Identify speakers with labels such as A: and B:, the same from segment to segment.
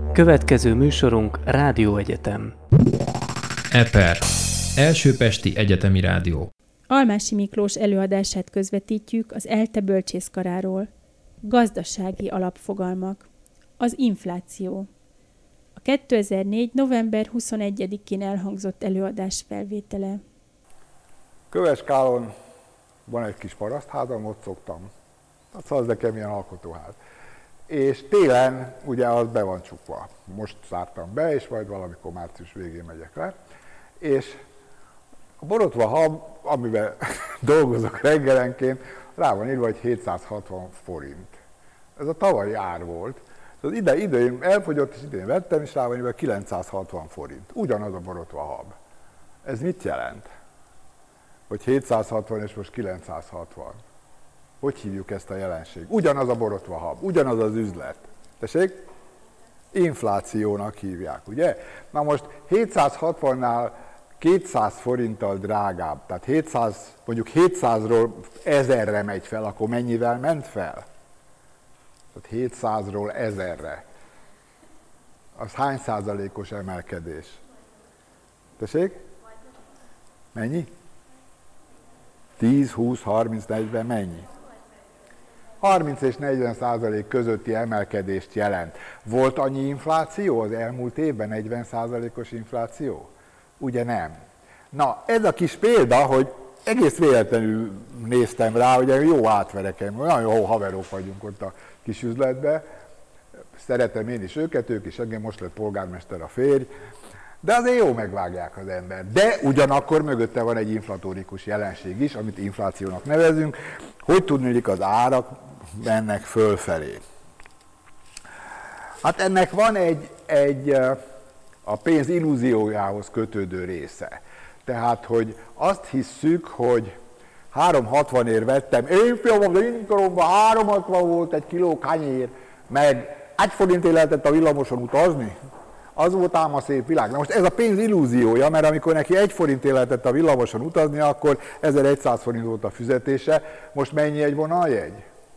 A: Következő műsorunk Rádióegyetem.
B: EPER, Első Pesti Egyetemi Rádió.
C: Almási Miklós előadását közvetítjük az ELTE bölcsészkaráról. Gazdasági alapfogalmak. Az infláció. A 2004. november 21-én elhangzott előadás felvétele.
D: Köveskálon van egy kis parasztházam, ott szoktam. Az nekem ilyen alkotóház. És télen ugye az be van csukva. Most zártam be, és majd valamikor március végén megyek le. És a borotva hab, amiben dolgozok reggelenként, rá van írva, hogy 760 forint. Ez a tavalyi ár volt. Az idején elfogyott, és idején vettem, és rá van írva 960 forint. Ugyanaz a borotva hab. Ez mit jelent? Hogy 760 és most 960. Hogy hívjuk ezt a jelenség? Ugyanaz a borotva hab, ugyanaz az üzlet. Tessék? Inflációnak hívják, ugye? Na most 760-nál 200 forinttal drágább, tehát 700, mondjuk 700-ról 1000-re megy fel, akkor mennyivel ment fel? Tehát 700-ról 1000-re. Az hány százalékos emelkedés? Tessék? Mennyi? 10, 20, 30, 40, mennyi? 30 és 40 százalék közötti emelkedést jelent. Volt annyi infláció az elmúlt évben, 40 százalékos infláció? Ugye nem. Na, ez a kis példa, hogy egész véletlenül néztem rá, ugye jó átverekem, olyan jó haverok vagyunk ott a kis üzletben, szeretem én is őket, ők is engem, most lett polgármester a férj, de azért jó megvágják az ember. De ugyanakkor mögötte van egy inflatórikus jelenség is, amit inflációnak nevezünk, hogy tudnék az árak mennek fölfelé. Hát ennek van egy a pénz illúziójához kötődő része. Tehát, hogy azt hisszük, hogy 3,60-ért vettem, én koromban 3,60 volt egy kiló kanyér, meg 1 forintért lehetett a villamoson utazni. Az volt ám a szép világ. Na most ez a pénz illúziója, mert amikor neki 1 forintért lehetett a villamoson utazni, akkor 1100 forint volt a fizetése. Most mennyi egy vonaljegy?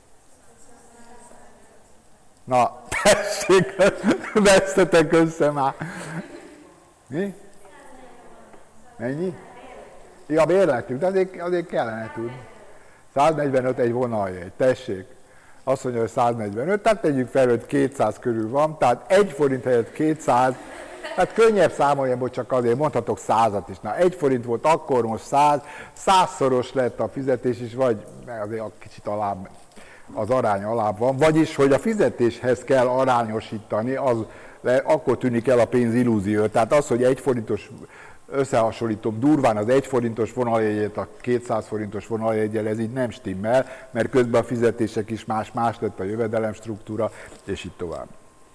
D: Na, tessék, vesztetek össze már. Mi? Mennyi? Ja, bérletünk, de azért kellene tudni. 145 egy vonaljegy, tessék. Azt mondja, hogy 145, tehát tegyük fel, hogy 200 körül van, tehát 1 forint helyett 200, tehát könnyebb számolni, hogy csak azért mondhatok 100-at is. Na, 1 forint volt akkor, most 100, 100-szoros lett a fizetés is, vagy azért kicsit alább, az arány alább van, vagyis, hogy a fizetéshez kell arányosítani, akkor tűnik el a pénz illúzió. Tehát az, hogy 1 forintos, összehasonlítom durván az 1 forintos vonaljegyet a 200 forintos vonaljeggyel, ez így nem stimmel, mert közben a fizetések is más lett a jövedelemstruktúra, és így tovább.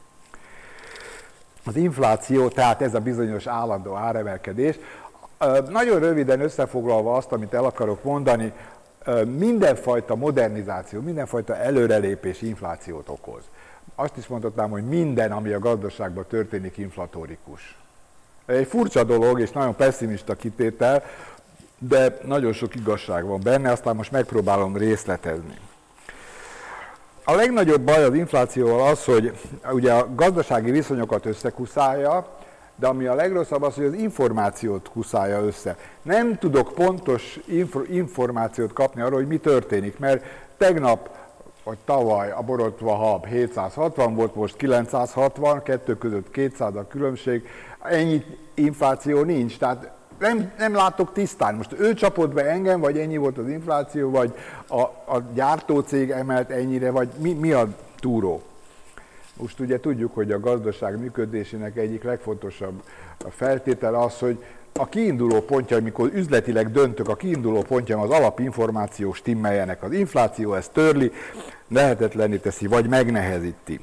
D: Az infláció, tehát ez a bizonyos állandó áremelkedés. Nagyon röviden összefoglalva azt, amit el akarok mondani, mindenfajta modernizáció, mindenfajta előrelépés inflációt okoz. Azt is mondhatnám, hogy minden, ami a gazdaságban történik, inflatórikus. Egy furcsa dolog, és nagyon pessimista kitétel, de nagyon sok igazság van benne, aztán most megpróbálom részletezni. A legnagyobb baj az inflációval az, hogy ugye a gazdasági viszonyokat összekuszálja, de ami a legrosszabb az, hogy az információt kuszálja össze. Nem tudok pontos információt kapni arról, hogy mi történik, mert tegnap vagy tavaly a borotva hab 760 volt, most 960, kettő között 200 a különbség, ennyi infláció nincs, tehát nem látok tisztán. Most ő csapott be engem, vagy ennyi volt az infláció, vagy a gyártócég emelt ennyire, vagy mi a túró. Most ugye tudjuk, hogy a gazdaság működésének egyik legfontosabb feltétele az, hogy a kiinduló pontja, amikor üzletileg döntök, a kiinduló pontja az alapinformációk stimmeljenek. Az infláció ezt törli, lehetetlenné teszi, vagy megnehezíti.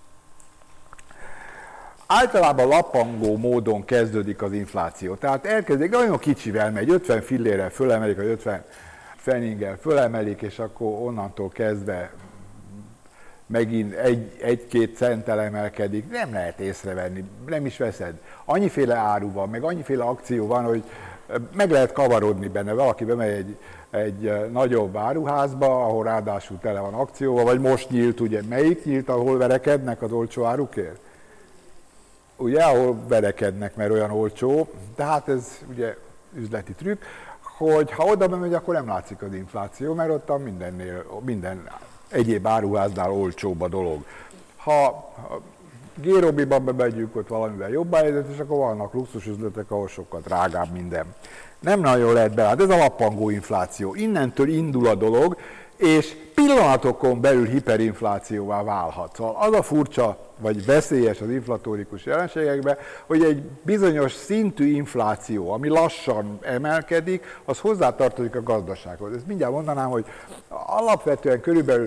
D: Általában lappangó módon kezdődik az infláció. Tehát elkezdik, nagyon kicsivel megy, 50 fillérrel fölemelik, vagy 50 pfenniggel fölemelik, és akkor onnantól kezdve megint 1-2 centtel emelkedik, nem lehet észrevenni, nem is veszed. Annyiféle áru van, meg annyiféle akció van, hogy meg lehet kavarodni benne. Valaki bemegy egy nagyobb áruházba, ahol ráadásul tele van akcióval, vagy most nyílt, ugye melyik nyílt, ahol verekednek az olcsó árukért? ugye, ahol verekednek, mert olyan olcsó, de hát ez ugye üzleti trükk, hogy ha oda bemegy, akkor nem látszik az infláció, mert ott minden egyéb áruháznál olcsóbb a dolog. Ha G-Robiban bemegyünk, ott valamivel jobb helyzet, és akkor vannak luxusüzletek, ahol sokkal drágább minden. Nem nagyon lehet belátni, ez a lappangó infláció. Innentől indul a dolog, és pillanatokon belül hiperinflációvá válhat. Szóval az a furcsa, vagy veszélyes az inflatórikus jelenségekben, hogy egy bizonyos szintű infláció, ami lassan emelkedik, az hozzátartozik a gazdasághoz. Ezt mindjárt mondanám, hogy alapvetően körülbelül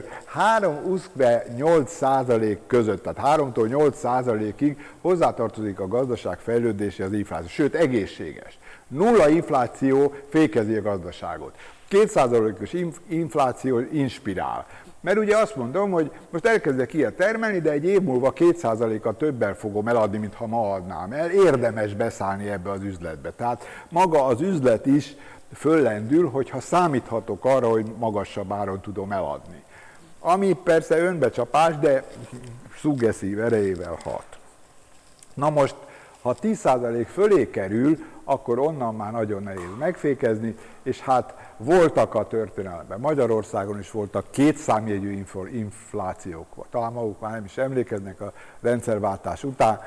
D: 3-8% között, tehát 3-tól 8%-ig hozzátartozik a gazdaság fejlődése az infláció, sőt egészséges. Nulla infláció fékezi a gazdaságot. 2%-os infláció inspirál. Mert ugye azt mondom, hogy most elkezdek ilyet termelni, de egy év múlva 2%-kal többel fogom eladni, mint ha ma adnám el. Érdemes beszállni ebbe az üzletbe. Tehát maga az üzlet is föllendül, hogyha számíthatok arra, hogy magasabb áron tudom eladni. Ami persze önbecsapás, de szuggeszív erejével hat. Na most, ha 10% fölé kerül, akkor onnan már nagyon nehéz megfékezni, és hát voltak a történelemben, Magyarországon is voltak kétszámjegyű inflációk. Talán maguk már nem is emlékeznek, a rendszerváltás után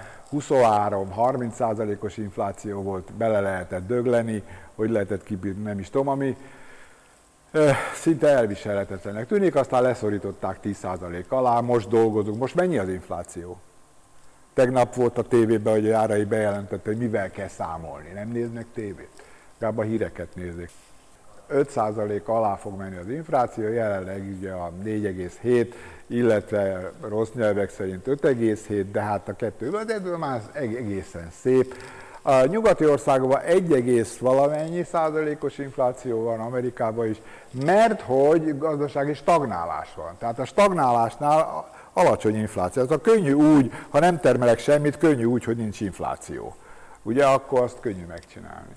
D: 23-30%-os infláció volt, bele lehetett dögleni, hogy lehetett kibírni, nem is tudom, ami szinte elviselhetetlenek tűnik, aztán leszorították 10% alá, most dolgozunk. Most mennyi az infláció? Tegnap volt a tévében, hogy a Járai bejelentette, hogy mivel kell számolni. Nem néznek tévét? Inkább a híreket nézik. 5% alá fog menni az infláció, jelenleg ugye a 4,7, illetve rossz nyelvek szerint 5,7, de hát a kettő, de már egészen szép. A nyugati országokban 1, valamennyi százalékos infláció van, Amerikában is, mert hogy gazdasági stagnálás van. Tehát a stagnálásnál alacsony infláció. Ez a könnyű úgy, ha nem termelek semmit, könnyű úgy, hogy nincs infláció. Ugye, akkor azt könnyű megcsinálni.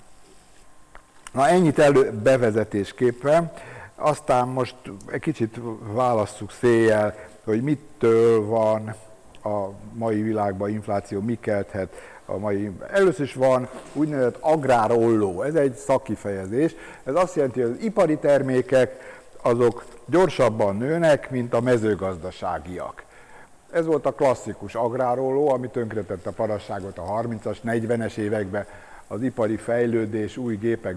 D: Na ennyit bevezetésképpen, aztán most egy kicsit válasszuk széjjel, hogy mitől van a mai világban infláció, mi kelthet a mai. Először is van úgynevezett agrárolló, ez egy szakkifejezés, ez azt jelenti, hogy az ipari termékek azok gyorsabban nőnek, mint a mezőgazdaságiak. Ez volt a klasszikus agrárolló, ami tönkretette a parasságot a 30-as, 40-es években, az ipari fejlődés, új gépek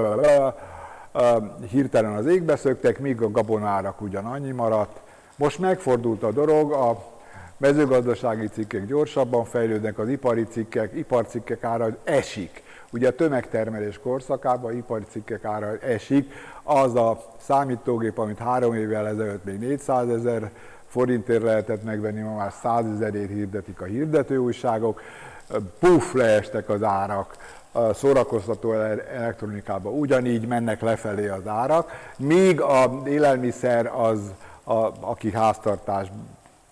D: hirtelen az égbe szöktek, míg a gabonárak ugyanannyi maradt. Most megfordult a dolog, a mezőgazdasági cikkek gyorsabban fejlődnek, az iparcikkek ára esik. Ugye a tömegtermelés korszakában iparcikkek ára esik, az a számítógép, amit 3 évvel ezelőtt még 400 000 forintért lehetett megvenni, ma már 100 000-ért hirdetik a hirdetőújságok, puff, leestek az árak, a szórakoztató elektronikában ugyanígy mennek lefelé az árak, míg az élelmiszer az, aki háztartásban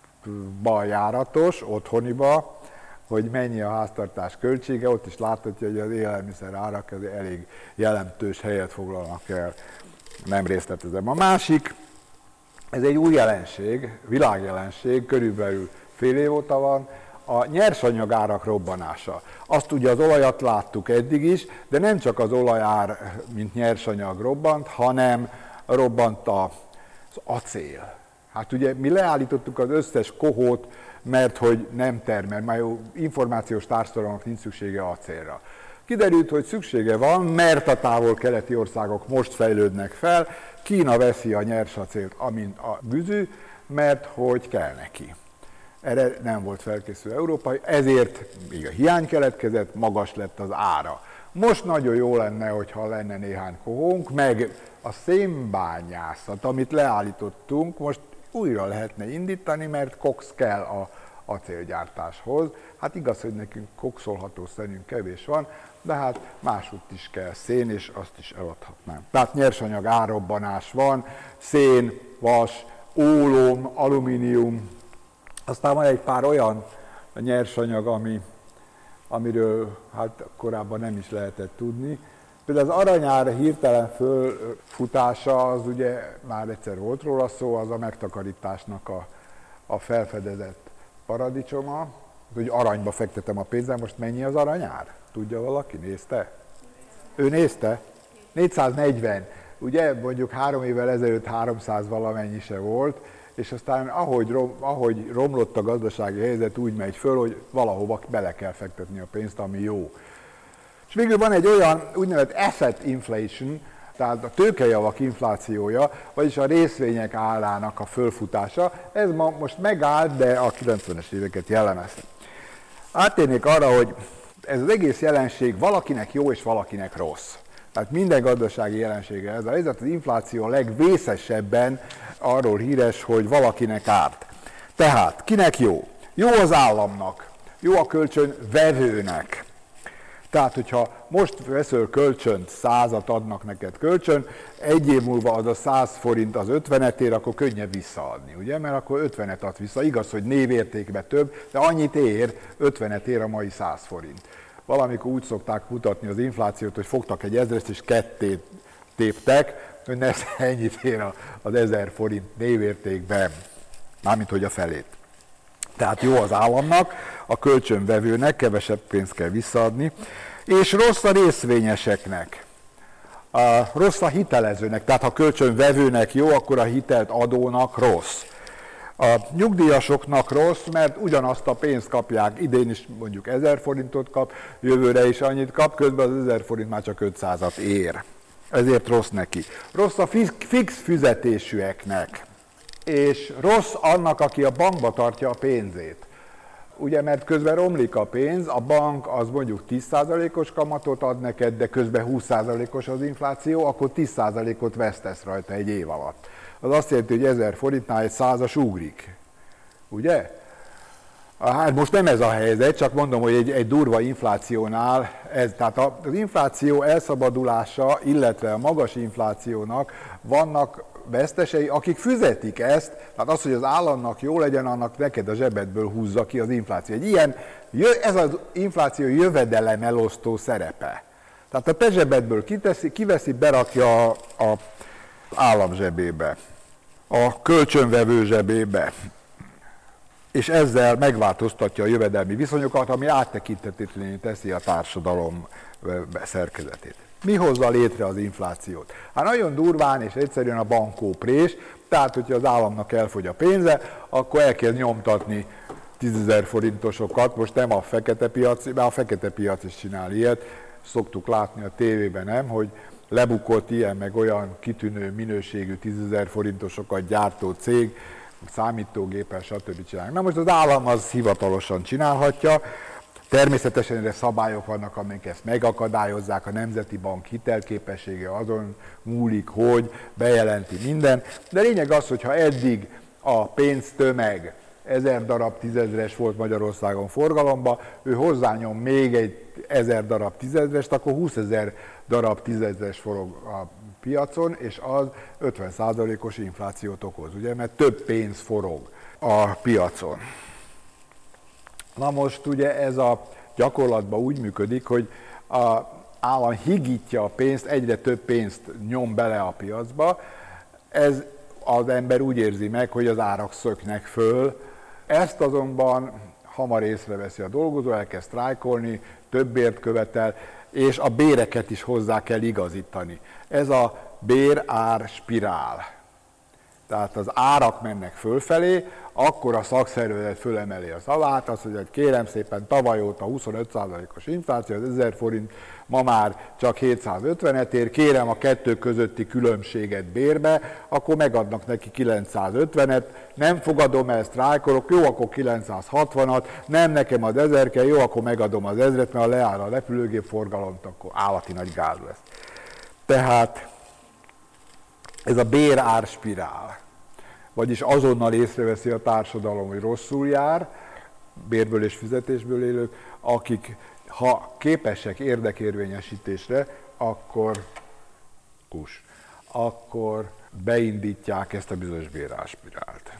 D: járatos, otthoniba, hogy mennyi a háztartás költsége, ott is láthatja, hogy az élelmiszer árak elég jelentős helyet foglalnak el. Nem részletezem. A másik, ez egy új jelenség, világjelenség, körülbelül fél év óta van, a nyersanyagárak robbanása. Azt ugye az olajat láttuk eddig is, de nem csak az olajár, mint nyersanyag robbant, hanem robbant az acél. Hát ugye mi leállítottuk az összes kohót, mert hogy nem termel, már információs társadalomnak nincs szüksége acélra. Kiderült, hogy szüksége van, mert a távol-keleti országok most fejlődnek fel, Kína veszi a nyersacélt, amint a güzű, mert hogy kell neki. Erre nem volt felkészülő Európa, ezért még a hiány keletkezett, magas lett az ára. Most nagyon jó lenne, hogyha lenne néhány kohónk, meg a szénbányászat, amit leállítottunk, most újra lehetne indítani, mert kox kell a acélgyártáshoz. Hát igaz, hogy nekünk kokszolható szénünk kevés van, de hát másútt is kell szén, és azt is eladhatnám. Tehát nyersanyag árrobbanás van, szén, vas, ólom, alumínium, aztán van egy pár olyan nyersanyag, amiről hát korábban nem is lehetett tudni. Például az aranyár hirtelen fölfutása, az ugye már egyszer volt róla szó, az a megtakarításnak a felfedezett paradicsoma. hogy aranyba fektetem a pénzem, most mennyi az aranyár? Tudja valaki? Nézte? Ő nézte? 440. Ugye mondjuk 3 évvel ezelőtt 300 valamennyi se volt, és aztán ahogy romlott a gazdasági helyzet, úgy megy föl, hogy valahova bele kell fektetni a pénzt, ami jó. És végül van egy olyan úgynevezett asset inflation, tehát a tőkejavak inflációja, vagyis a részvények árának a fölfutása. Ez ma most megállt, de a 90-es éveket jellemezte. Áttérnék arra, hogy ez az egész jelenség valakinek jó és valakinek rossz. Tehát minden gazdasági jelensége ez a helyzet, az infláció a legvészesebben arról híres, hogy valakinek árt. Tehát kinek jó? Jó az államnak, jó a kölcsön vevőnek. Tehát, hogyha most veszel kölcsönt, 100-at adnak neked kölcsön, 1 év múlva az a 100 forint az 50-et ér, akkor könnyebb visszaadni, ugye? Mert akkor 50-et ad vissza. Igaz, hogy névértékben több, de annyit ér, 50-et ér a mai 100 forint. Valamikor úgy szokták mutatni az inflációt, hogy fogtak egy 1000-est és ketté téptek, hogy ne ennyit ér az 1000 forint névértékben, mármint hogy a felét. Tehát jó az államnak, a kölcsönvevőnek, kevesebb pénzt kell visszaadni, és rossz a részvényeseknek, rossz a hitelezőnek, tehát ha kölcsönvevőnek jó, akkor a hitelt adónak rossz. A nyugdíjasoknak rossz, mert ugyanazt a pénzt kapják, idén is mondjuk 1000 forintot kap, jövőre is annyit kap, közben az 1000 forint már csak 500-at ér. Ezért rossz neki. Rossz a fix fizetésűeknek, és rossz annak, aki a bankba tartja a pénzét. Ugye, mert közben romlik a pénz, a bank az mondjuk 10%-os kamatot ad neked, de közben 20%-os az infláció, akkor 10%-ot vesztesz rajta egy év alatt. Az azt jelenti, hogy 1000 forintnál egy 100-as ugrik. Ugye? Hát most nem ez a helyzet, csak mondom, hogy egy durva inflációnál, tehát az infláció elszabadulása, illetve a magas inflációnak vannak vesztesei, akik fizetik ezt, tehát az, hogy az államnak jó legyen, annak neked a zsebedből húzza ki az infláció. Ez az infláció jövedelem elosztó szerepe. Tehát a te zsebedből kiveszi, berakja az állam zsebébe, a kölcsönvevő zsebébe, és ezzel megváltoztatja a jövedelmi viszonyokat, ami áttekinthetetlenné teszi a társadalom szerkezetét. Mi hozza létre az inflációt? Hát nagyon durván és egyszerűen a bankóprés, tehát hogyha az államnak elfogy a pénze, akkor el kell nyomtatni 10 000 forintosokat, most nem a fekete piac, mert a fekete piac is csinál ilyet, szoktuk látni a tévében, nem, hogy lebukott ilyen meg olyan kitűnő minőségű 10 000 forintosokat gyártó cég, számítógéppel, stb. Csinálnak. Na most az állam az hivatalosan csinálhatja, természetesen erre szabályok vannak, amik ezt megakadályozzák, a Nemzeti Bank hitelképessége azon múlik, hogy bejelenti minden, de lényeg az, hogyha eddig a pénztömeg 1000 darab 10 000-es volt Magyarországon forgalomba, ő hozzányom még egy 1000 darab 10 000-est, akkor 20 000 darab 10 000-es forog a piacon, és az 50%-os inflációt okoz, ugye, mert több pénz forog a piacon. Na most ugye ez a gyakorlatban úgy működik, hogy az állam higítja a pénzt, egyre több pénzt nyom bele a piacba, ez az ember úgy érzi meg, hogy az árak szöknek föl, ezt azonban hamar észreveszi a dolgozó, elkezd sztrájkolni, több bért követel, és a béreket is hozzá kell igazítani. Ez a bér-ár spirál. Tehát az árak mennek fölfelé, akkor a szakszervezet fölemeli a szavát, azt mondja, hogy kérem szépen, tavaly óta 25%-os infláció, az 1000 forint, ma már csak 750-et ér, kérem a kettő közötti különbséget bérbe, akkor megadnak neki 950-et, nem fogadom el, sztrájkolok, jó, akkor 960-at, nem, nekem az 1000 kell, jó, akkor megadom az 1000-et, mert ha leáll a repülőgép forgalomot, akkor állati nagy gáz lesz. Tehát ez a bér-ár spirál, vagyis azonnal észreveszi a társadalom, hogy rosszul jár, bérből és fizetésből élők, akik ha képesek érdekérvényesítésre, akkor beindítják ezt a bizonyos bér-ár spirált.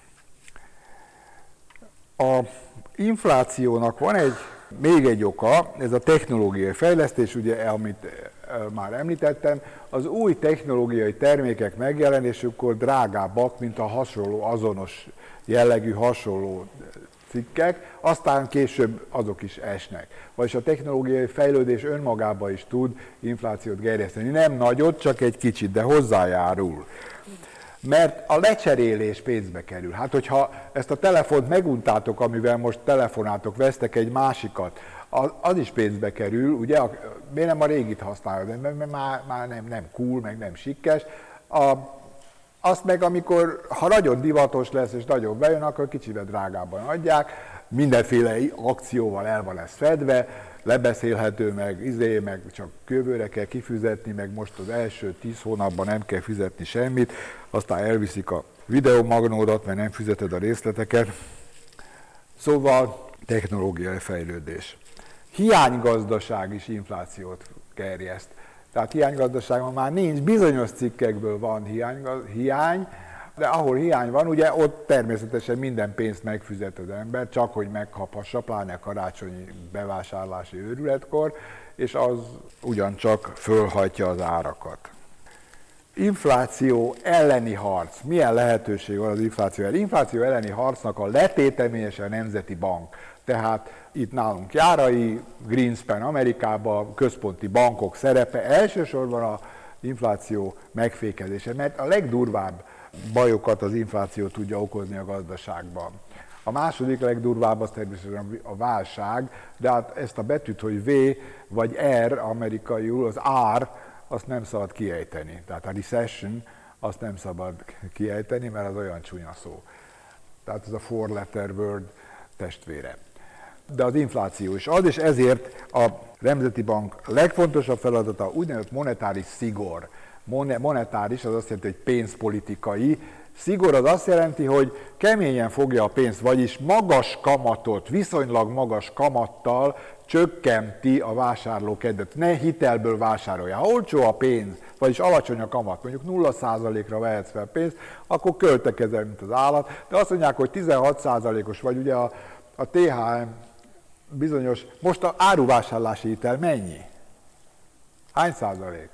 D: A inflációnak van még egy oka, ez a technológiai fejlesztés, ugye, amit már említettem, az új technológiai termékek megjelenésekor drágábbak, mint a hasonló, azonos jellegű, hasonló cikkek, aztán később azok is esnek. Vagyis a technológiai fejlődés önmagában is tud inflációt gerjeszteni. Nem nagyot, csak egy kicsit, de hozzájárul. Mert a lecserélés pénzbe kerül. Hát, hogyha ezt a telefont meguntátok, amivel most telefonáltok, vesztek egy másikat, az is pénzbe kerül, ugye? Miért nem a régit használod? Mert már nem cool, meg nem sikkes. Azt meg, amikor, ha nagyon divatos lesz és nagyon bejön, akkor kicsivel drágában adják, mindenféle akcióval el van ez fedve, lebeszélhető, meg csak jövőre kell kifizetni, meg most az első 10 hónapban nem kell fizetni semmit, aztán elviszik a videomagnódat, mert nem fizeted a részleteket. Szóval technológiai fejlődés. Hiánygazdaság is inflációt gerjeszt. Tehát hiánygazdaságban már nincs, bizonyos cikkekből van hiány, de ahol hiány van, ugye ott természetesen minden pénzt megfizet az ember, csak hogy megkaphassa, pláne karácsonyi bevásárlási őrületkor, és az ugyancsak fölhajtja az árakat. Infláció elleni harc. Milyen lehetőség van az infláció elleni? Infláció elleni harcnak a letéteményese a Nemzeti Bank. Tehát itt nálunk Járai, Greenspan Amerikában, központi bankok szerepe, elsősorban az infláció megfékezése, mert a legdurvább bajokat az infláció tudja okozni a gazdaságban. A második legdurvább az természetesen a válság, de hát ezt a betűt, hogy V vagy R amerikaiul, az R, azt nem szabad kiejteni. Tehát a recession, azt nem szabad kiejteni, mert az olyan csúnya szó. Tehát ez a four letter word testvére. De az infláció is az, és ezért a Nemzeti Bank legfontosabb feladata úgynevezett monetáris szigor. Monetáris az azt jelenti, hogy pénzpolitikai. Szigor az azt jelenti, hogy keményen fogja a pénzt, vagyis magas kamatot, viszonylag magas kamattal csökkenti a vásárlókedvet. Ne hitelből vásárolja. Ha olcsó a pénz, vagyis alacsony a kamat, mondjuk 0%-ra vehetsz fel pénzt, akkor költekezel, mint az állat. De azt mondják, hogy 16%-os vagy, ugye a THM bizonyos, most az áruvásárlási hitel mennyi? Hány százalék?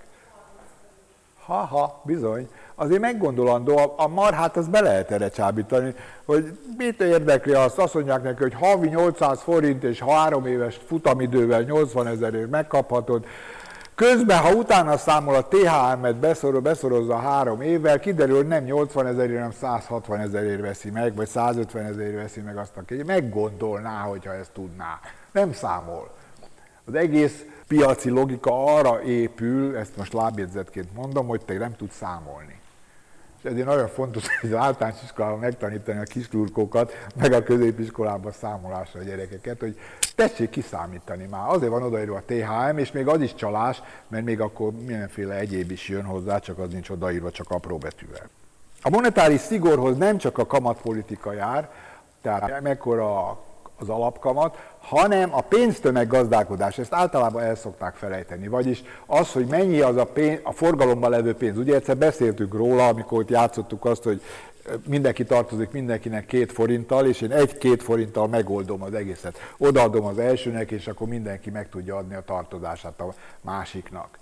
D: Bizony. Azért meggondolandó, a marhát azt be lehet erre csábítani, hogy mit érdekli azt mondják neki, hogy havi 800 forint és 3 éves futamidővel 80 000-ért megkaphatod. Közben, ha utána számol a THM-et beszorozza 3 évvel, kiderül, hogy nem 80 000-ért, hanem 160 000-ért veszi meg, vagy 150 000-ért veszi meg azt, aki meggondolná, hogyha ezt tudná. Nem számol. Az egész piaci logika arra épül, ezt most lábjegyzetként mondom, hogy te nem tudsz számolni. És ezért nagyon fontos, hogy az általános iskolában megtanítani a kislurkókat, meg a középiskolában számolásra a gyerekeket, hogy tessék kiszámítani már. Azért van odaírva a THM, és még az is csalás, mert még akkor mindenféle egyéb is jön hozzá, csak az nincs odaírva, csak apró betűvel. A monetáris szigorhoz nem csak a kamatpolitika jár, tehát mekkora az alapkamat, hanem a pénztömeg gazdálkodás, ezt általában el szokták felejteni. Vagyis az, hogy mennyi az a forgalomban levő pénz. Ugye egyszer beszéltünk róla, amikor ott játszottuk azt, hogy mindenki tartozik mindenkinek 2 forinttal, és én 1-2 forinttal megoldom az egészet. Odaadom az elsőnek, és akkor mindenki meg tudja adni a tartozását a másiknak.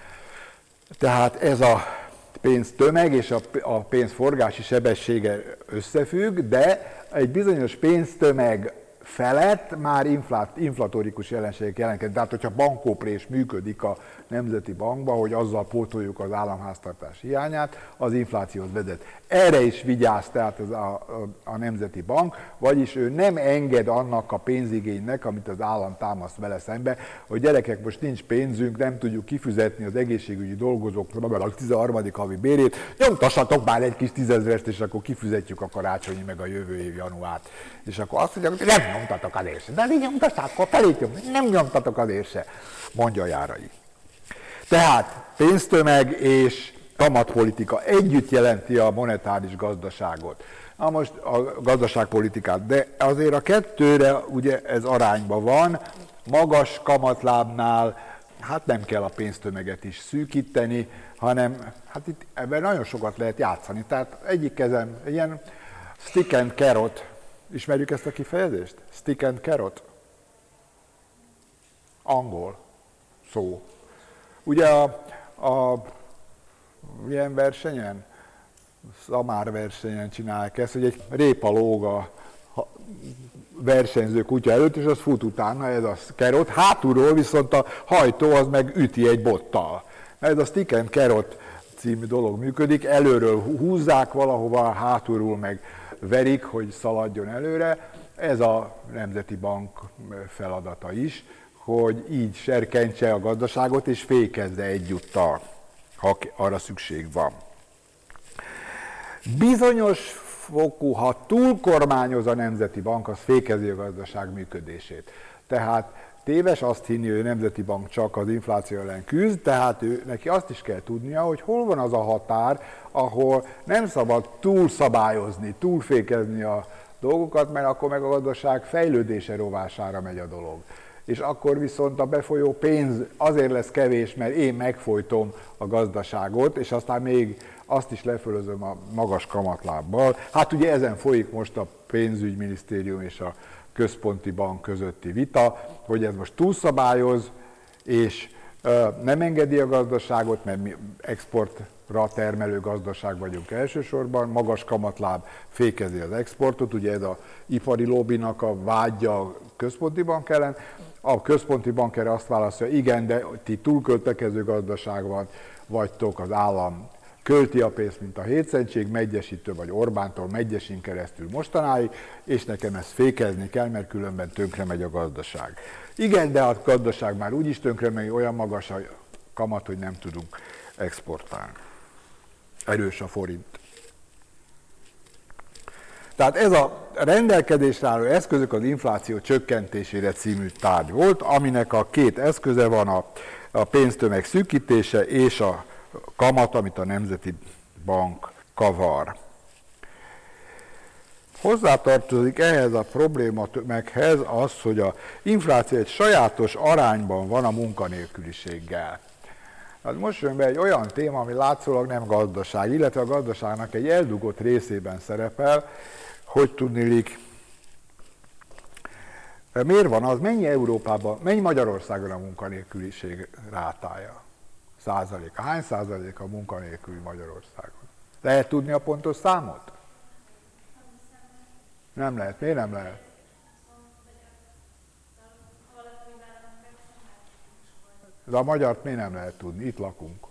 D: Tehát ez a pénztömeg és a pénzforgási sebessége összefügg, de egy bizonyos pénztömeg felett már inflatórikus jelenségek jelentkeznek. Tehát, hogyha bankoprés működik a Nemzeti Bankban, hogy azzal pótoljuk az államháztartás hiányát, az inflációhoz vezet. Erre is vigyáz tehát a Nemzeti Bank, vagyis ő nem enged annak a pénzigénynek, amit az állam támaszt vele szembe, hogy gyerekek, most nincs pénzünk, nem tudjuk kifizetni az egészségügyi dolgozóknak a 13. havi bérét, nyomtassatok már egy kis 10 000-est, és akkor kifizetjük a karácsonyi meg a jövő év januárt. És akkor azt mondják, hogy nem nyomtatok azért se. De így nyomtassátok, akkor felét nem nyomtatok azért se, mondja a Járai. Tehát pénztömeg és kamatpolitika együtt jelenti a monetáris gazdaságot. Na most a gazdaságpolitikát, de azért a kettőre ugye ez arányban van, magas kamatlábnál hát nem kell a pénztömeget is szűkíteni, hanem hát itt ebben nagyon sokat lehet játszani. Tehát egyik kezem, ilyen stick and carrot, ismerjük ezt a kifejezést? Stick and carrot? Angol szó. Ugye a ilyen versenyen, szamár versenyen csinálják ezt, hogy egy répa lóg versenyző kutya előtt, és az fut utána, ez a carrot. Hátulról viszont a hajtó az meg üti egy bottal. Ez a stick and carrot című dolog működik, előről húzzák valahova, hátulról meg verik, hogy szaladjon előre. Ez a Nemzeti Bank feladata is, hogy így serkentse a gazdaságot és fékezze egyúttal, ha arra szükség van. Bizonyos fokú, ha túlkormányoz a Nemzeti Bank, az fékezi a gazdaság működését. Tehát téves azt hinni, hogy a Nemzeti Bank csak az infláció ellen küzd, tehát neki azt is kell tudnia, hogy hol van az a határ, ahol nem szabad túlszabályozni, túlfékezni a dolgokat, mert akkor meg a gazdaság fejlődése rovására megy a dolog. És akkor viszont a befolyó pénz azért lesz kevés, mert én megfojtom a gazdaságot, és aztán még azt is lefölözöm a magas kamatlábbal. Hát ugye ezen folyik most a pénzügyminisztérium és a központi bank közötti vita, hogy ez most túlszabályoz, és nem engedi a gazdaságot, mert mi exportra termelő gazdaság vagyunk elsősorban, magas kamatláb fékezi az exportot, ugye ez az ipari lobbynak a vágya a központi bank ellen. A központi bank erre azt válaszolja, igen, de ti túlköltekező gazdaságban vagytok, az állam költi a pénzt, mint a hétszentség, Medgyesitől vagy Orbántól Medgyesin keresztül mostanáig, és nekem ezt fékezni kell, mert különben tönkre megy a gazdaság. Igen, de a gazdaság már úgyis tönkre megy, olyan magas a kamat, hogy nem tudunk exportálni. Erős a forint. Tehát ez a rendelkezésre álló eszközök az infláció csökkentésére című tárgy volt, aminek a két eszköze van, a pénztömeg szűkítése és a kamat, amit a Nemzeti Bank kavar. Hozzátartozik ehhez a problématömeghez az, hogy az infláció egy sajátos arányban van a munkanélküliséggel. Hát most jön be egy olyan téma, ami látszólag nem gazdaság, illetve a gazdaságnak egy eldugott részében szerepel, hogy tudniillik, miért van az, mennyi Európában, mennyi Magyarországon a munkanélküliség rátája? Százaléka. Hány százalék a munkanélküli Magyarországon? Lehet tudni a pontos számot? Nem lehet. Miért nem lehet? De a magyart miért nem lehet tudni? Itt lakunk.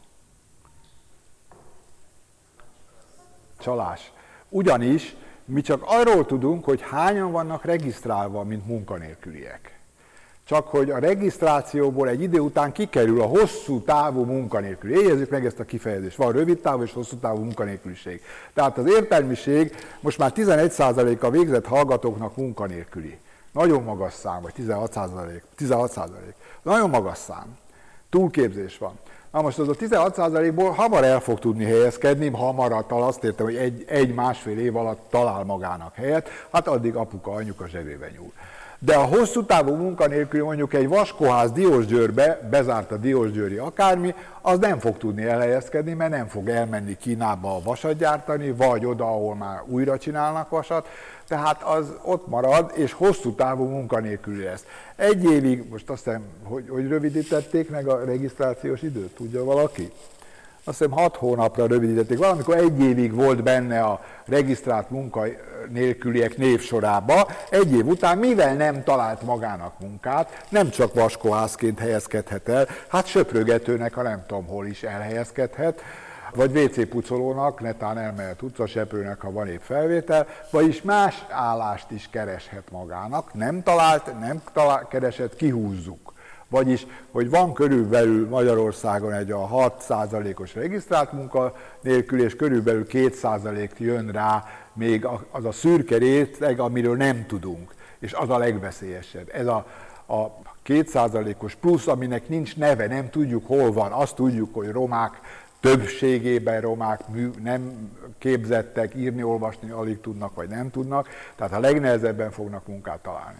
D: Csalás. Ugyanis mi csak arról tudunk, hogy hányan vannak regisztrálva, mint munkanélküliek. Csak hogy a regisztrációból egy idő után kikerül a hosszú távú munkanélküli. Jegyezzük meg ezt a kifejezést. Van rövid távú és hosszú távú munkanélküliség. Tehát az értelmiség most már 11%-a végzett hallgatóknak munkanélküli. Nagyon magas szám, vagy 16%. Nagyon magas szám. Túlképzés van. Na most az a 16%-ból hamar el fog tudni helyezkedni, hamarattal azt értem, hogy egy-másfél év alatt talál magának helyet, hát addig apuka, anyuka zsebébe nyúl. De a hosszú távú munkanélküli mondjuk egy Vaskóház Diósgyőrbe, bezárt a diósgyőri akármi, az nem fog tudni elhelyezkedni, mert nem fog elmenni Kínába vasat gyártani, vagy oda, ahol már újra csinálnak vasat, tehát az ott marad, és hosszú távú munkanélküli lesz. Egy évig, most azt hiszem, hogy rövidítették meg a regisztrációs időt, tudja valaki? Azt hiszem 6 hónapra rövidítették. Valamikor 1 évig volt benne a regisztrált munkanélküliek névsorába, 1 év után, mivel nem talált magának munkát, nem csak vaskóhászként helyezkedhet el, hát söprögetőnek, ha nem tudom hol is elhelyezkedhet, vagy WC pucolónak, netán elmehet utcaseprőnek, ha van épp felvétel, vagyis más állást is kereshet magának, nem keresett, kihúzzuk. Vagyis, hogy van körülbelül Magyarországon egy a 6%-os regisztrált munkanélkül, és körülbelül 2% jön rá még az a szürke réteg, amiről nem tudunk, és az a legveszélyesebb. Ez a 2%-os plusz, aminek nincs neve, nem tudjuk hol van, azt tudjuk, hogy romák, többségében romák nem képzettek, írni, olvasni alig tudnak, vagy nem tudnak, tehát a legnehezebben fognak munkát találni.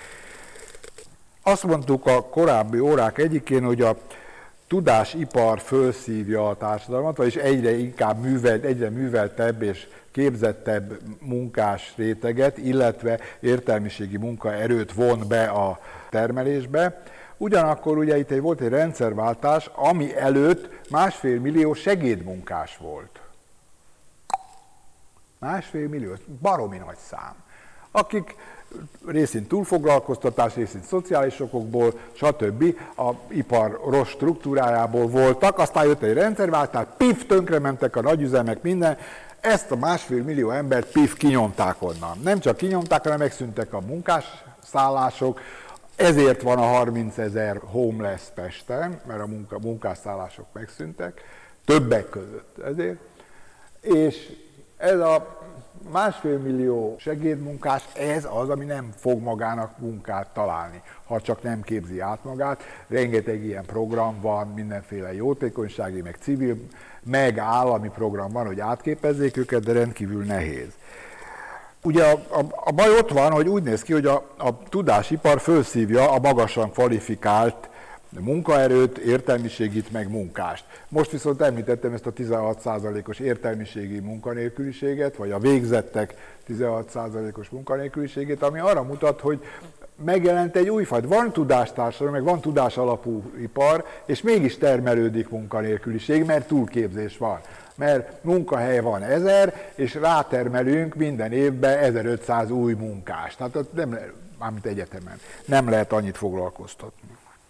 D: Azt mondtuk a korábbi órák egyikén, hogy a tudásipar fölszívja a társadalmat, vagyis egyre inkább egyre műveltebb és képzettebb munkás réteget, illetve értelmiségi munkaerőt von be a termelésbe. Ugyanakkor ugye itt volt egy rendszerváltás, ami előtt 1,5 millió segédmunkás volt. 1,5 millió, baromi nagy szám. Akik részint túlfoglalkoztatás, részint szociális okokból, stb. A ipar rossz struktúrájából voltak, aztán jött egy rendszerváltás, pif, tönkrementek a nagyüzemek, minden, ezt a 1,5 millió embert pif kinyomták onnan. Nem csak kinyomták, hanem megszűntek a munkásszállások, ezért van a 30 000 homeless Pesten, mert a munkásszállások megszűntek, többek között ezért, és ez a 1,5 millió segédmunkás, ez az, ami nem fog magának munkát találni, ha csak nem képzi át magát. Rengeteg ilyen program van, mindenféle jótékonysági, meg civil, meg állami program van, hogy átképezzék őket, de rendkívül nehéz. Ugye a baj ott van, hogy úgy néz ki, hogy a tudásipar felszívja a magasan kvalifikált munkaerőt, értelmiségit, meg munkást. Most viszont említettem ezt a 16%-os értelmiségi munkanélküliséget, vagy a végzettek 16%-os munkanélküliségét, ami arra mutat, hogy megjelent egy újfajta, van tudástársadalom, meg van tudás alapú ipar, és mégis termelődik munkanélküliség, mert túlképzés van. Mert munkahely van 1000, és rátermelünk minden évben 1500 új munkást. Tehát nem lehet, mármint egyetemen, nem lehet annyit foglalkoztatni.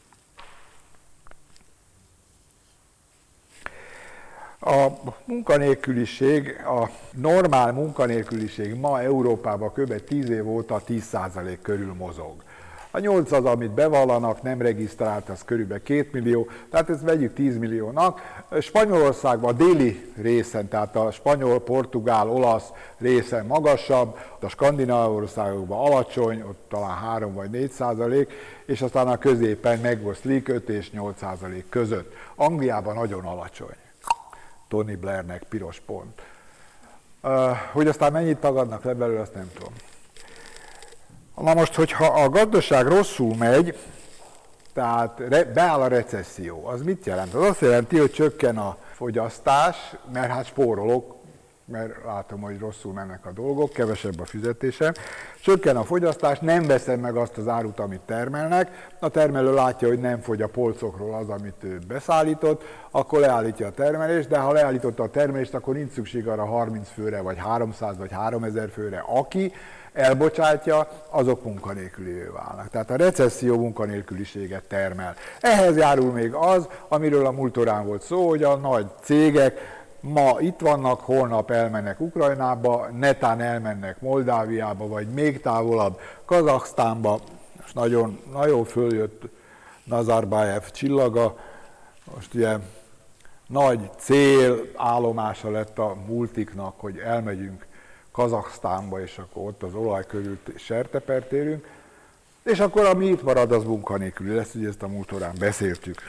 D: A munkanélküliség, a normál munkanélküliség ma Európában kb. 10 év óta 10% körül mozog. A 8 az, amit bevallanak, nem regisztrált, az körülbelül 2 millió, tehát ezt vegyük 10 milliónak. Spanyolországban a déli részen, tehát a spanyol, portugál, olasz részen magasabb, a skandináv országokban alacsony, ott talán 3 vagy 4%, és aztán a középen megoszlik 5 és 8% között. Angliában nagyon alacsony. Tony Blairnek piros pont. Hogy aztán mennyit tagadnak le belőle, azt nem tudom. Na most, hogyha a gazdaság rosszul megy, tehát beáll a recesszió, az mit jelent? Az azt jelenti, hogy csökken a fogyasztás, mert hát spórolok, mert látom, hogy rosszul mennek a dolgok, kevesebb a fizetésem. Csökken a fogyasztás, nem veszem meg azt az árut, amit termelnek. A termelő látja, hogy nem fogy a polcokról az, amit ő beszállított, akkor leállítja a termelést, de ha leállította a termelést, akkor nincs szükség arra 30 főre, vagy 300, vagy 3000 főre, aki elbocsátja, azok munkanélkülivé válnak. Tehát a recesszió munkanélküliséget termel. Ehhez járul még az, amiről a múlt órán volt szó, hogy a nagy cégek ma itt vannak, holnap elmennek Ukrajnába, netán elmennek Moldáviába, vagy még távolabb Kazaksztánba. Most nagyon följött Nazarbayev csillaga, most ugye nagy célállomása lett a multiknak, hogy elmegyünk Kazaksztánba, és akkor ott az olaj körül sertepert érünk, és akkor ami itt marad, az munkanélküli lesz, ugye ezt a múlt órán beszéltük.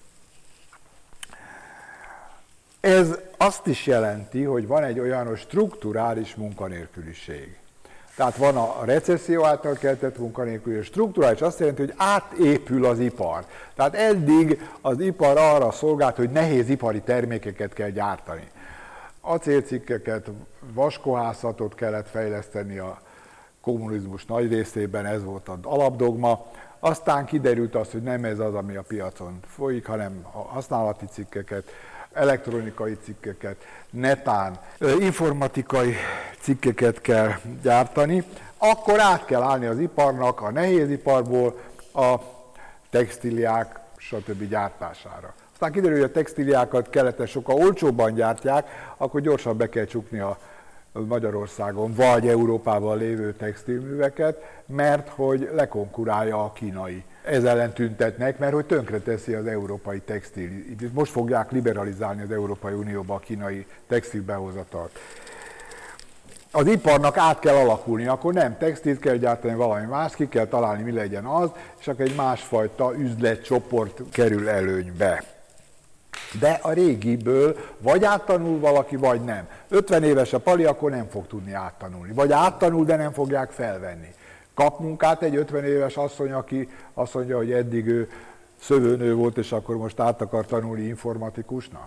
D: Ez azt is jelenti, hogy van egy olyan strukturális munkanélküliség. Tehát van a recesszió által keltett munkanélküliség, strukturális azt jelenti, hogy átépül az ipar. Tehát eddig az ipar arra szolgált, hogy nehéz ipari termékeket kell gyártani. Acélcikkeket, vaskohászatot kellett fejleszteni a kommunizmus nagy részében, ez volt az alapdogma. Aztán kiderült az, hogy nem ez az, ami a piacon folyik, hanem a használati cikkeket, elektronikai cikkeket, netán informatikai cikkeket kell gyártani, akkor át kell állni az iparnak a nehéziparból a textíliák, stb. Gyártására. Aztán kiderül, hogy a textíliákat keleten sokkal olcsóbban gyártják, akkor gyorsan be kell csukni a Magyarországon vagy Európában lévő textilműveket, mert hogy lekonkurálja a kínai. Ez ellen tüntetnek, mert hogy tönkreteszi az európai textil. Most fogják liberalizálni az Európai Unióba a kínai textilbehozatalt. Az iparnak át kell alakulni, akkor nem textilt kell gyártani, valami más, ki kell találni, mi legyen az, és akkor egy másfajta üzletcsoport kerül előnybe. De a régiből vagy áttanul valaki, vagy nem. 50 éves a pali, akkor nem fog tudni áttanulni. Vagy áttanul, de nem fogják felvenni. Kap munkát egy 50 éves asszony, aki azt mondja, hogy eddig ő szövőnő volt, és akkor most át akar tanulni informatikusnak?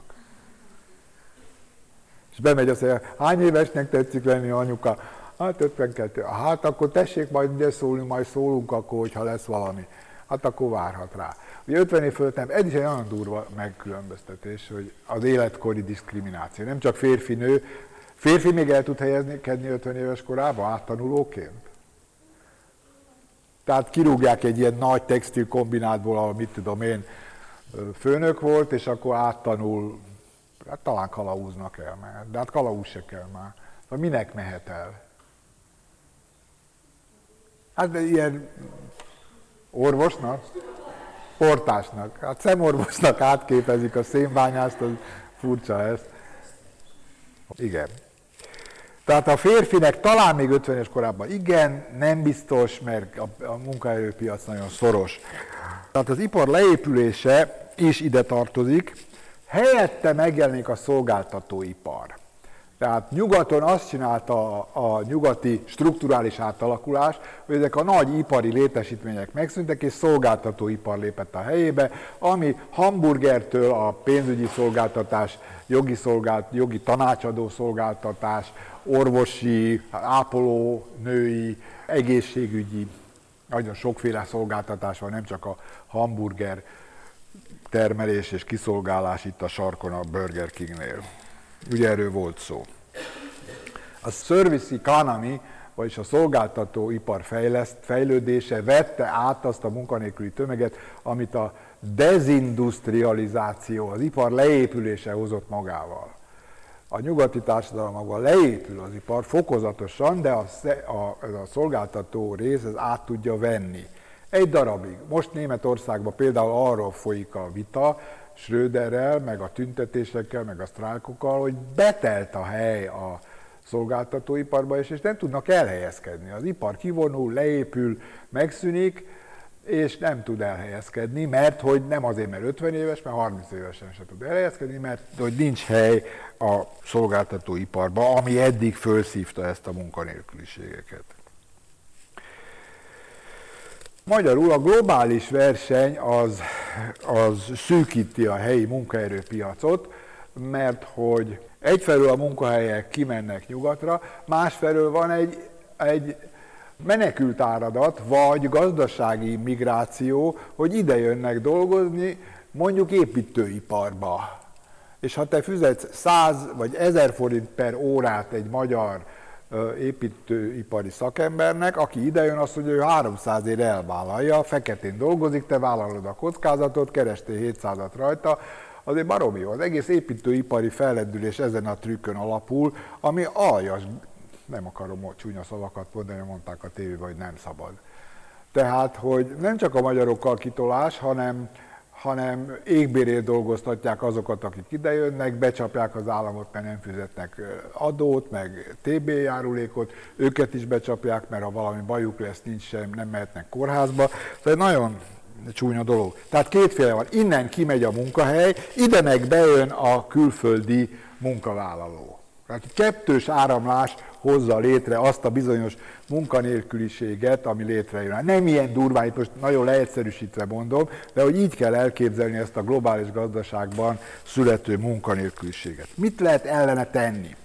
D: És bemegy azt mondja, hány évesnek tetszik lenni, anyuka? Hát 52. Hát akkor tessék majd ide szólni, majd szólunk akkor, hogyha lesz valami. Hát akkor várhat rá. Ugye 50 év fölött nem, ez is egy nagyon durva megkülönböztetés, hogy az életkori diszkrimináció. Nem csak férfi még el tud helyezkedni 50 éves korában áttanulóként? Tehát kirúgják egy ilyen nagy textil kombinátból, ahol mit tudom én, főnök volt, és akkor áttanul, hát talán kalauznak el, de hát kalauz se kell már. Szóval minek mehet el? Hát de ilyen orvosnak, portásnak, hát szemorvosnak átképezik a szénbányászt, az furcsa ez. Igen. Tehát a férfinek talán még 50 éves korában igen, nem biztos, mert a munkaerőpiac nagyon szoros. Tehát az ipar leépülése is ide tartozik, helyette megjelenik a szolgáltatóipar. Tehát nyugaton azt csinálta a nyugati strukturális átalakulás, hogy ezek a nagy ipari létesítmények megszűntek, és szolgáltatóipar lépett a helyébe, ami hamburgertől a pénzügyi szolgáltatás, jogi tanácsadó szolgáltatás, orvosi, ápolónői, egészségügyi, nagyon sokféle szolgáltatás van, nem csak a hamburger termelés és kiszolgálás itt a sarkon a Burger Kingnél. Ugye erről volt szó. A service economy, vagyis a szolgáltatóipar fejlődése vette át azt a munkanélküli tömeget, amit a dezindustrializáció, az ipar leépülése hozott magával. A nyugati társadalmakban leépül az ipar fokozatosan, de ez a szolgáltató rész ez át tudja venni. Egy darabig. Most Németországban például arról folyik a vita, Schröderrel, meg a tüntetésekkel, meg a sztrájkokkal, hogy betelt a hely a szolgáltatóiparba, és nem tudnak elhelyezkedni. Az ipar kivonul, leépül, megszűnik, és nem tud elhelyezkedni, mert hogy nem azért, mert 50 éves, mert 30 évesen se tud elhelyezkedni, mert hogy nincs hely a szolgáltatóiparba, ami eddig felszívta ezt a munkanélküliségeket. Magyarul a globális verseny az szűkíti a helyi munkaerőpiacot, mert hogy egyfelől a munkahelyek kimennek nyugatra, másfelől van egy menekült áradat, vagy gazdasági migráció, hogy ide jönnek dolgozni, mondjuk építőiparba. És ha te fizetsz 100 vagy 1000 forint per órát egy magyar építőipari szakembernek, aki idejön, azt mondja, hogy 300-ért elvállalja, feketén dolgozik, te vállalod a kockázatot, kerestél 700-at rajta, azért baromi jó. Az egész építőipari fellendülés ezen a trükkön alapul, ami aljas, nem akarom csúnya szavakat mondani, mondták a tévében, hogy nem szabad. Tehát, hogy nem csak a magyarokkal kitolás, hanem égbérért dolgoztatják azokat, akik idejönnek, becsapják az államot, mert nem fizetnek adót, meg TB járulékot, őket is becsapják, mert ha valami bajuk lesz, nincs sem, nem mehetnek kórházba. Tehát nagyon csúnya dolog. Tehát kétféle van. Innen kimegy a munkahely, ide meg bejön a külföldi munkavállaló. Tehát kettős áramlás hozza létre azt a bizonyos munkanélküliséget, ami létrejön. Nem ilyen durván, itt most nagyon leegyszerűsítve mondom, de hogy így kell elképzelni ezt a globális gazdaságban születő munkanélküliséget. Mit lehet ellene tenni?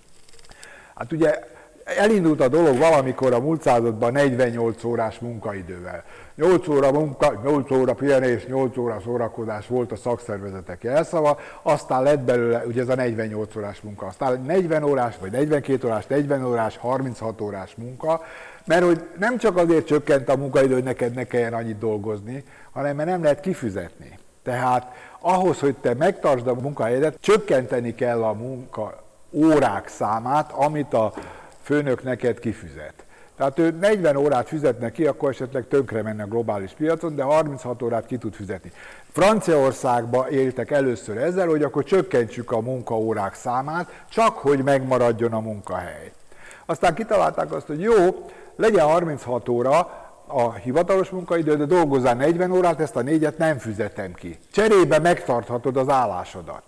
D: Hát ugye elindult a dolog valamikor a múlt században 48 órás munkaidővel. 8 óra munka, 8 óra pihenés, 8 óra szórakozás volt a szakszervezetek jelszava, aztán lett belőle, ugye ez a 48 órás munka, aztán 40 órás, vagy 42 órás, 40 órás, 36 órás munka, mert hogy nem csak azért csökkent a munkaidő, hogy neked ne kelljen annyit dolgozni, hanem mert nem lehet kifizetni. Tehát ahhoz, hogy te megtartsd a munkahelyedet, csökkenteni kell a munka órák számát, amit a főnök neked kifizet. Tehát ő 40 órát fizetne ki, akkor esetleg tönkre menne a globális piacon, de 36 órát ki tud fizetni. Franciaországban éltek először ezzel, hogy akkor csökkentsük a munkaórák számát, csak hogy megmaradjon a munkahely. Aztán kitalálták azt, hogy jó, legyen 36 óra a hivatalos munkaidő, de dolgozzál 40 órát, ezt a 4-et nem fizetem ki. Cserébe megtarthatod az állásodat.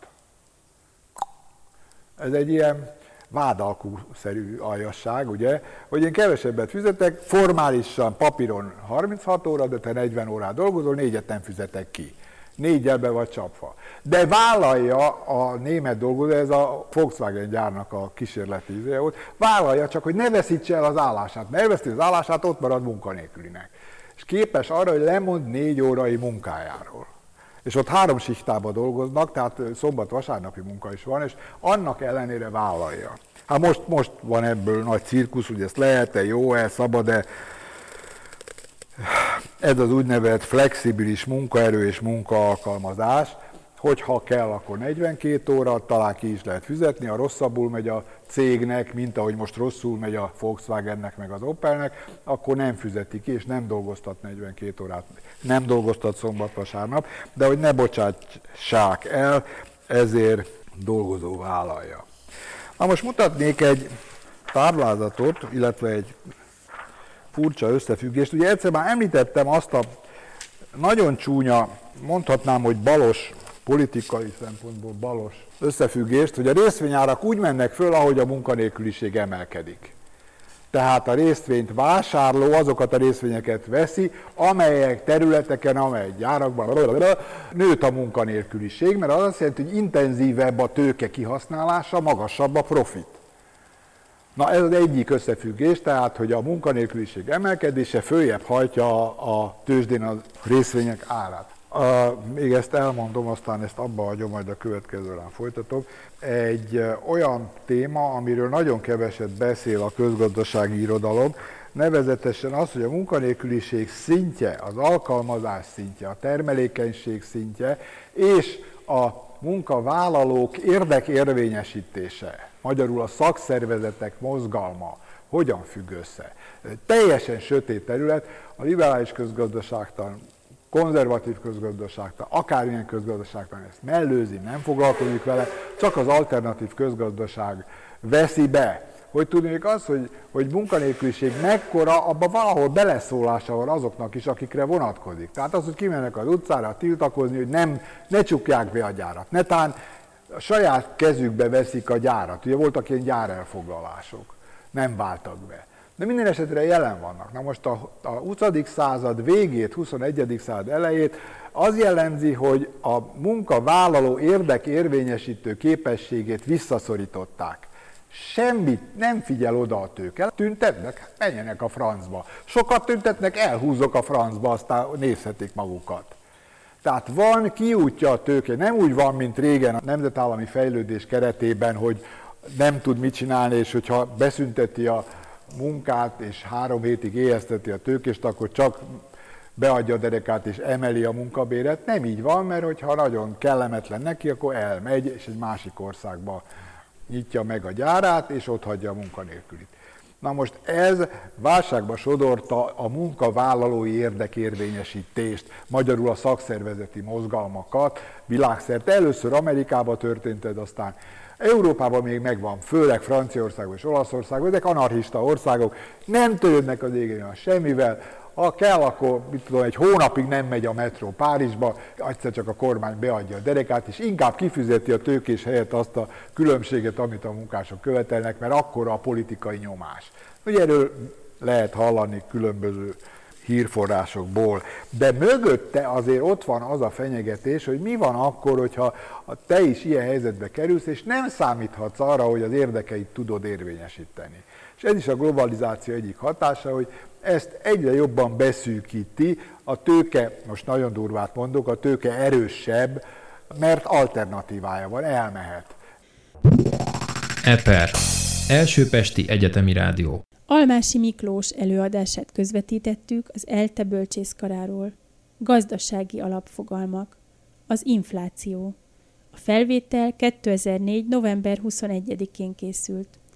D: Ez egy ilyen vádalkúszerű aljasság, ugye, hogy én kevesebbet fizetek, formálisan papíron 36 óra, de te 40 órát dolgozol, 4-et nem fizetek ki. 4-jel be vagy csapva. De vállalja a német dolgozó, ez a Volkswagen gyárnak a kísérleti ízéje volt, vállalja csak, hogy ne veszítse el az állását. Mert elveszti az állását, ott marad munkanélkülinek. És képes arra, hogy lemond 4 órai munkájáról. És ott 3 sichtában dolgoznak, tehát szombat-vasárnapi munka is van, és annak ellenére vállalja. Hát most van ebből nagy cirkusz, hogy ezt lehet-e, jó-e, szabad-e. Ez az úgynevezett flexibilis munkaerő és munkaalkalmazás, hogyha kell, akkor 42 óra, talán ki is lehet fizetni, ha rosszabbul megy a cégnek, mint ahogy most rosszul megy a Volkswagennek meg az Opelnek, akkor nem fizeti ki, és nem dolgoztat 42 órát, nem dolgoztat szombat-vasárnap, de hogy ne bocsássák el, ezért dolgozó vállalja. Na most mutatnék egy táblázatot, illetve egy furcsa összefüggést. Ugye egyszer már említettem azt a nagyon csúnya, mondhatnám, hogy balos, politikai szempontból balos összefüggést, hogy a részvényárak úgy mennek föl, ahogy a munkanélküliség emelkedik. Tehát a részvényt vásárló azokat a részvényeket veszi, amelyek területeken, amelyek gyárakban nőtt a munkanélküliség, mert az azt jelenti, hogy intenzívebb a tőke kihasználása, magasabb a profit. Na ez az egyik összefüggés, tehát hogy a munkanélküliség emelkedése följebb hajtja a tőzsdén a részvények árát. Még ezt elmondom, aztán ezt abba hagyom, majd a következően folytatom. Egy olyan téma, amiről nagyon keveset beszél a közgazdasági irodalom, nevezetesen az, hogy a munkanélküliség szintje, az alkalmazás szintje, a termelékenység szintje és a munkavállalók érdekérvényesítése, magyarul a szakszervezetek mozgalma hogyan függ össze. Teljesen sötét terület, a liberális közgazdaságtan, konzervatív közgazdaságtan, akármilyen közgazdaságtan ezt mellőzi, nem foglalkozik vele, csak az alternatív közgazdaság veszi be. Hogy tudnék az, hogy munkanélküliség mekkora, abban valahol beleszólása van azoknak is, akikre vonatkozik. Tehát az, hogy kimennek az utcára tiltakozni, hogy ne csukják be a gyárat. Netán a saját kezükbe veszik a gyárat. Ugye voltak ilyen gyárelfoglalások, nem váltak be. De minden esetre jelen vannak. Na most a 20. század végét, 21. század elejét az jellemzi, hogy a munkavállaló érdekérvényesítő képességét visszaszorították. Semmit nem figyel oda a tőke. Tüntetnek, menjenek a francba. Sokat tüntetnek, elhúzok a francba, aztán nézhetik magukat. Tehát van kiútja a tőke. Nem úgy van, mint régen a nemzetállami fejlődés keretében, hogy nem tud mit csinálni, és hogyha beszünteti a munkát, és 3 hétig éhezteti a tőkést, akkor csak beadja a derekát, és emeli a munkabéret. Nem így van, mert hogyha nagyon kellemetlen neki, akkor elmegy, és egy másik országba nyitja meg a gyárát, és ott hagyja a munkanélkülit. Na most ez válságba sodorta a munkavállalói érdekérvényesítést, magyarul a szakszervezeti mozgalmakat világszerte. Először Amerikában történt ez, aztán Európában még megvan, főleg Franciaországban és Olaszországban, ezek anarchista országok, nem törődnek az égén semmivel, ha kell, akkor egy hónapig nem megy a metró Párizsba, egyszer csak a kormány beadja a derekát, és inkább kifizeti a tőkés helyett azt a különbséget, amit a munkások követelnek, mert akkora a politikai nyomás. Ugye erről lehet hallani különböző hírforrásokból, de mögötte azért ott van az a fenyegetés, hogy mi van akkor, hogyha te is ilyen helyzetbe kerülsz, és nem számíthatsz arra, hogy az érdekeit tudod érvényesíteni. És ez is a globalizáció egyik hatása, hogy ezt egyre jobban beszűkíti, a tőke, most nagyon durvát mondok, a tőke erősebb, mert alternatívája van, elmehet.
B: EPER, Első Pesti Egyetemi Rádió.
C: Almási Miklós előadását közvetítettük az ELTE bölcsészkaráról. Gazdasági alapfogalmak. Az infláció. A felvétel 2004. november 21-én készült.